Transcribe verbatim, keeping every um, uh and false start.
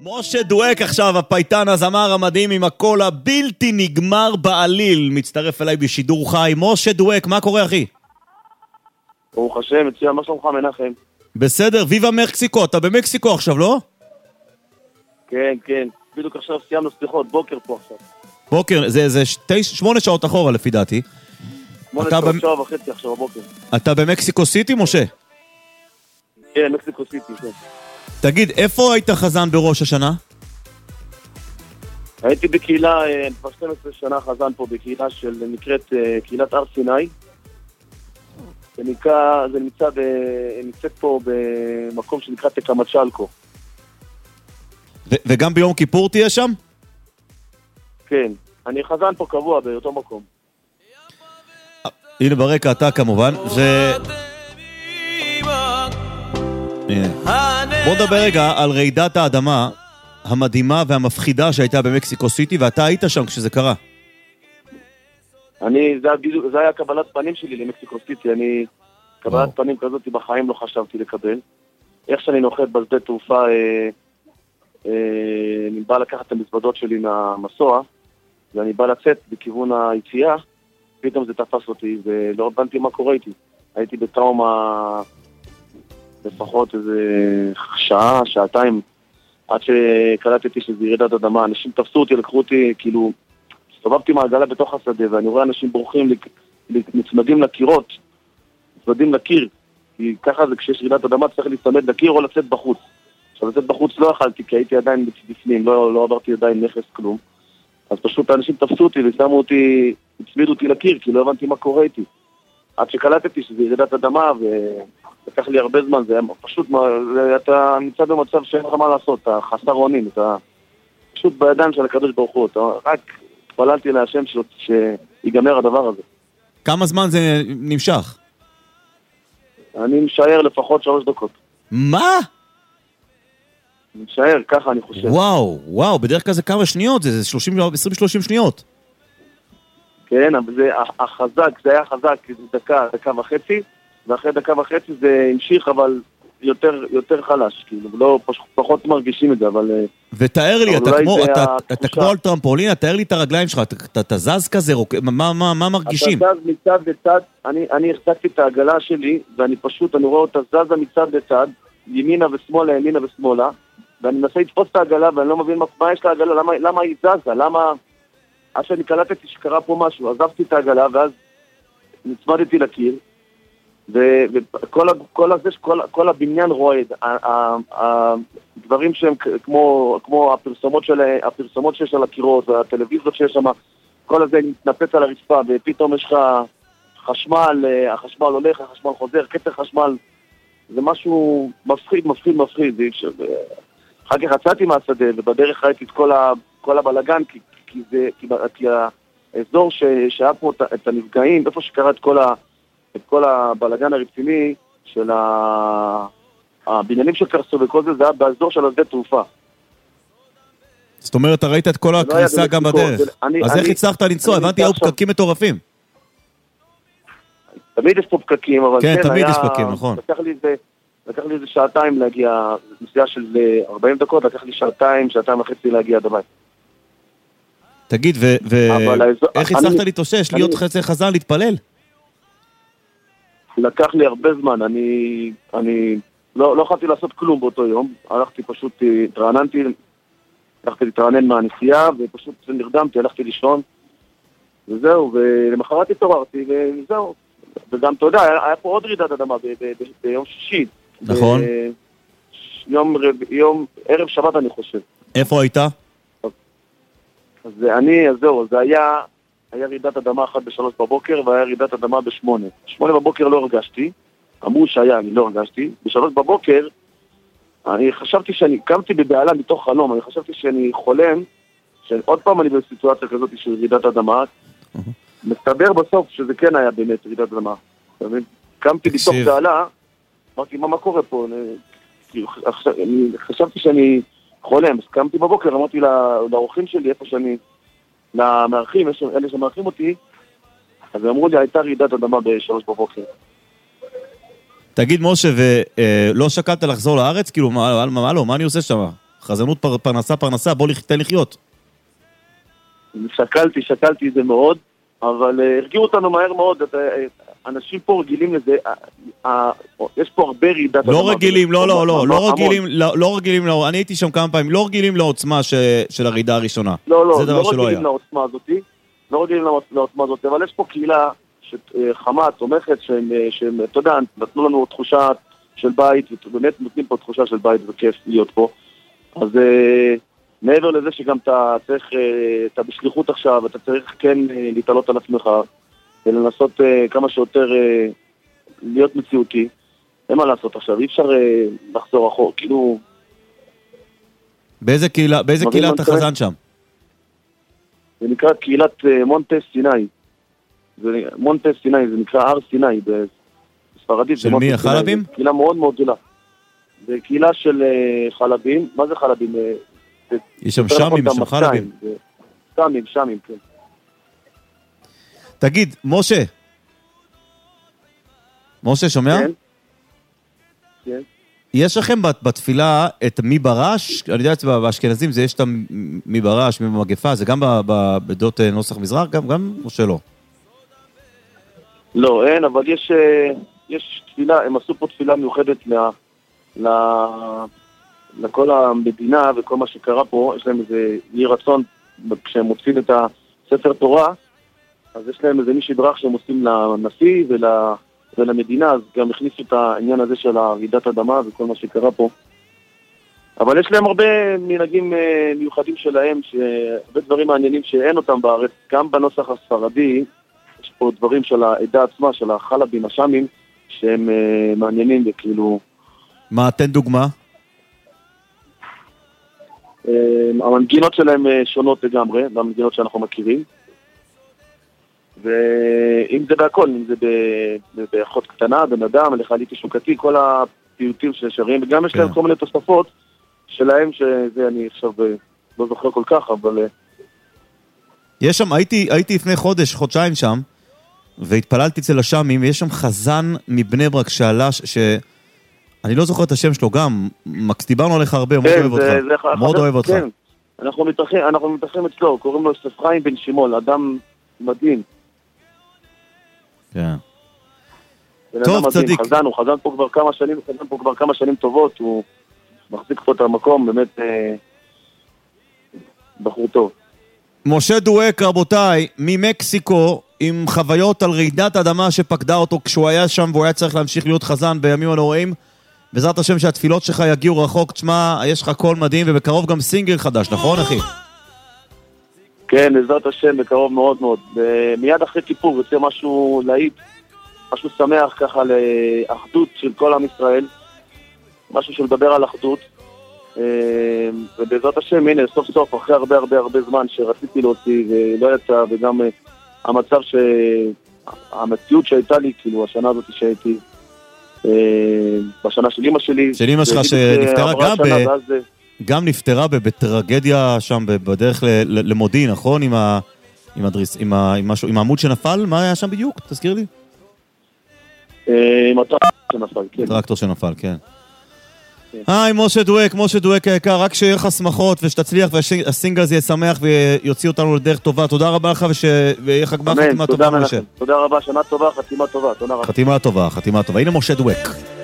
משה דואק עכשיו, הפייטן הזמר המדהים עם הקול הבלתי נגמר בעליל, מצטרף אליי בשידור חי. משה דואק, מה קורה אחי? ברוך השם, מצוין, מה שלומך מנחם? בסדר, ויבה מקסיקו, אתה במקסיקו עכשיו, לא? כן, כן, בדיוק עכשיו סיימנו סליחות, בוקר פה עכשיו. בוקר, זה, זה שתי, שמונה שעות אחורה לפי דעתי. שמונה שעות, במ... שעה וחצי עכשיו בבוקר. אתה במקסיקו סיטי, משה? כן, מקסיקו סיטי, כן. תגיד, איפה היית חזן בראש השנה? הייתי בקהילה, כבר שתים עשרה שנה חזן פה בקהילה של נקראת קהילת הר סיני. זה נקרא, זה נמצא, ב, נמצאת פה במקום שנקרא תקמצ'לקו. ו- וגם ביום כיפור תהיה שם? כן, אני חזן פה קבוע באותו מקום. הנה ברקע אתה כמובן, ו... בוא נדבר רגע על רעידת האדמה המדהימה והמפחידה שהייתה במקסיקו סיטי, ואתה היית שם כשזה קרה. אני, זה, זה היה קבלת פנים שלי למקסיקו סיטי, אני, קבלת וואו. פנים כזאת בחיים לא חשבתי לקבל. איך שאני נוחת בשדה תעופה, אה, אה, אני בא לקחת את המזוודות שלי מהמסוע, ואני בא לצאת בכיוון היציאה, פתאום זה תפס אותי, ולא הבנתי מה קורה איתי. הייתי בטראומה לפחות איזה שעה, שעתיים, עד שקלטתי שזה ירידת אדמה. אנשים תפסו אותי, לקחו אותי, כאילו, הסתובבתי מעגלה בתוך השדה, ואני רואה אנשים בורחים, נצמדים לקירות, נצמדים לקיר, כי ככה זה כשיש ירידת אדמה, צריך להצמד לקיר או לצאת בחוץ. עכשיו, לצאת בחוץ לא יכלתי, כי הייתי עדיין בפנים, לא, לא עברתי עדיין נכס כלום. אז פשוט האנשים תפסו אותי ושמו אותי, הצמידו אותי לקיר, כי לא הבנתי מה קורה איתי. עד שקלטתי שזה ירידת אדמה, ולקח לי הרבה זמן, זה היה פשוט, אתה נמצא במצב שאין לך מה לעשות, אתה חסר אונים, אתה פשוט בידיים של הקדוש ברוך הוא, אתה רק התפללתי להשם שיגמר הדבר הזה. כמה זמן זה נמשך? אני משער לפחות שלוש דקות. מה? אני משער, ככה אני חושב. וואו, וואו, בדרך כלל זה כמה שניות, זה עשרים שלושים שניות. כן, אבל זה החזק, זה היה חזק, זה דקה, דקה וחצי, ואחרי דקה וחצי זה המשיך, אבל יותר, יותר חלש, כאילו, לא, פחות מרגישים את זה, אבל... ותאר לי, אתה כמו, אתה, אתה כמו על טרמפולין, תאר לי את הרגליים שלך, אתה, אתה זז כזה, מה, מה, מה מרגישים? אתה זז מצד לצד, אני, אני החזקתי את העגלה שלי, ואני פשוט, אני רואה אותה זזה מצד לצד, ימינה ושמאלה, ימינה ושמאלה, ואני מנסה לתפוס את העגלה, ואני לא מבין מה, מה יש לעגלה, למה, למה היא זזה, למה... עד שאני קלטתי שקרה פה משהו, עזבתי את העגלה, ואז נצמדתי לקיר, וכל כל הזה, כל, כל הבניין רועד, הדברים שהם כמו, כמו הפרסומות של, הפרסומות שיש על הקירות, והטלוויזיות שיש שם, כל הזה מתנפץ על הרצפה, ופתאום יש לך חשמל, החשמל הולך, החשמל חוזר, קטר חשמל, זה משהו מפחיד, מפחיד, מפחיד. אחר כך יצאתי מהשדה, ובדרך ראיתי את כל, ה, כל הבלגן, כי כי זה, כי, כי האזור ש, שהיה פה את הנפגעים, איפה שקרה את כל, ה, את כל הבלגן הרציני של ה, הבניינים שקרסו וכל זה, זה היה באזור של השדה תעופה. זאת אומרת, אתה ראית את כל הקריסה גם בדרך. אני, אז אני, איך הצלחת לנסוע? הבנתי, היו פקקים מטורפים. תמיד יש פה פקקים, אבל כן, כן, תמיד היה, יש פקקים, נכון. לקח לי זה, לקח לי איזה שעתיים להגיע, נסיעה של ארבעים דקות, לקח לי שעתיים, שעתיים וחצי להגיע עד הבית. תגיד, ואיך הצלחת להתאושש, להיות חצי חזן, להתפלל? לקח לי הרבה זמן, אני אני לא לא יכולתי לעשות כלום באותו יום, הלכתי פשוט, התרעננתי, הלכתי להתרענן מהנסיעה, ופשוט נרדמתי, הלכתי לישון, וזהו, ולמחרת התעוררתי, וזהו. וגם, אתה יודע, היה פה עוד רעידת אדמה ביום שישי. נכון. יום, ערב שבת אני חושב. איפה היית? אז אני, אז זהו, זה היה, היה רעידת אדמה אחת בשלוש בבוקר, והיה רעידת אדמה בשמונה. שמונה בבוקר לא הרגשתי, אמרו שהיה, אני לא הרגשתי. בשלוש בבוקר, אני חשבתי שאני, קמתי בבעלה מתוך חלום, אני חשבתי שאני חולם, שעוד פעם אני בסיטואציה כזאת של רעידת אדמה, מסתבר בסוף שזה כן היה באמת רעידת אדמה. קמתי מתוך בעלה, אמרתי, מה, מה קורה פה? אני חשבתי שאני... חולם, אז קמתי בבוקר, אמרתי לאורחים שלי, איפה שאני, למארחים, אלה שמארחים אותי, אז אמרו לי, הייתה רעידת אדמה בשלוש בבוקר. תגיד, משה, ולא שקלת לחזור לארץ? כאילו, מה לא? מה אני עושה שם? חזנות פר, פרנסה, פרנסה, בוא תן לחיות. שקלתי, שקלתי את זה מאוד, אבל uh, הרגיעו אותנו מהר מאוד, את, uh, אנשים פה רגילים לזה, uh, uh, יש פה הרבה רעידת לא רגילים, לא, לא, לא, לא רגילים, לא, לא רגילים, לא, אני הייתי שם כמה פעמים, לא רגילים לעוצמה ש, של הרעידה הראשונה. לא, לא, לא רגילים לעוצמה הזאת, לא רגילים לעוצמה הזאת, אבל יש פה קהילה חמה, תומכת, שהם, שהם, אתה יודע, נתנו לנו תחושה של בית, ובאמת נותנים פה תחושה של בית וכיף להיות פה. אז uh, מעבר לזה שגם אתה צריך, uh, אתה בשליחות עכשיו, אתה צריך כן uh, להתעלות על עצמך, ולנסות uh, כמה שיותר uh, להיות מציאותי. אין מה לעשות עכשיו, אי אפשר uh, לחזור אחור, כאילו... באיזה קהילה, באיזה קהילה אתה חזן שם? זה נקרא קהילת uh, מונטה סיני. זה, מונטה סיני, זה נקרא הר סיני בספרדית. של מי, החלבים? זה קהילה מאוד מאוד גדולה. זה קהילה של uh, חלבים, מה זה חלבים? Uh, יש שם שמים, שם חלבים. שמים, שמים, כן. תגיד, משה. משה, שומע? כן. כן. יש לכם בתפילה את מי ברש? אני יודע, באשכנזים זה יש את מי ברש, מי במגפה, זה גם בדעות נוסח מזרח, גם, גם או שלא? לא, אין, אבל יש, יש תפילה, הם עשו פה תפילה מיוחדת לה, לה, לכל המדינה וכל מה שקרה פה, יש להם איזה יהי רצון, כשהם מוצאים את הספר תורה, אז יש להם איזה מי שדרך שהם עושים לנשיא ול, ולמדינה, אז גם הכניסו את העניין הזה של רעידת אדמה וכל מה שקרה פה. אבל יש להם הרבה מנהגים מיוחדים שלהם, הרבה דברים מעניינים שאין אותם בארץ, גם בנוסח הספרדי, יש פה דברים של העדה עצמה, של החלבים, השמים, שהם uh, מעניינים וכאילו... מה, תן דוגמה? Uh, המנגינות שלהם uh, שונות לגמרי, המנגינות שאנחנו מכירים. ואם זה בהכל, אם זה באחות קטנה, בן אדם, לחלית שוקתי, כל הפיוטים ששרים, וגם יש להם כל מיני תוספות שלהם, שזה אני עכשיו לא זוכר כל כך, אבל... יש שם, הייתי, הייתי לפני חודש, חודשיים שם, והתפללתי אצל השמים, ויש שם חזן מבני ברק שעלה, ש... אני לא זוכר את השם שלו גם, מקס, דיברנו עליך הרבה, מאוד אוהב אותך. מאוד אוהב אותך. אנחנו מתארחים אצלו, קוראים לו יוסף חיים בן שמעון, אדם מדהים. כן. טוב, צדיק. חזן, הוא חזן פה כבר כמה שנים, חזן פה כבר כמה שנים טובות, הוא מחזיק פה את המקום, באמת בחור טוב. משה דואק, רבותיי, ממקסיקו, עם חוויות על רעידת אדמה שפקדה אותו כשהוא היה שם, והוא היה צריך להמשיך להיות חזן בימים הנוראים. בעזרת השם שהתפילות שלך יגיעו רחוק, תשמע, יש לך קול מדהים, ובקרוב גם סינגל חדש, נכון אחי? כן, בעזרת השם, בקרוב מאוד מאוד. מיד אחרי כיפור יוצא משהו להיט, משהו שמח ככה לאחדות של כל עם ישראל, משהו שמדבר על אחדות, ובעזרת השם, הנה, סוף סוף, אחרי הרבה הרבה הרבה זמן שרציתי להוציא ולא יצא, וגם המצב ש... המציאות שהייתה לי, כאילו, השנה הזאת שהייתי, בשנה של אמא שלי. של אמא שלך שנפטרה גם ב... גם נפטרה בטרגדיה שם בדרך למודיעין, נכון? עם ה... עם הדריס... עם ה... עם משהו... עם העמוד שנפל? מה היה שם בדיוק? תזכיר לי. עם הטרקטור שנפל, כן. הטרקטור שנפל, כן. היי, משה דואק, משה דואק היקר, רק שיהיה לך שמחות ושתצליח והסינגל הזה יהיה שמח ויוציא אותנו לדרך טובה. תודה רבה לך ושיהיה לך גמר חתימה טובה. תודה רבה, שנה טובה, חתימה טובה. חתימה טובה, חתימה טובה. הנה משה דואק.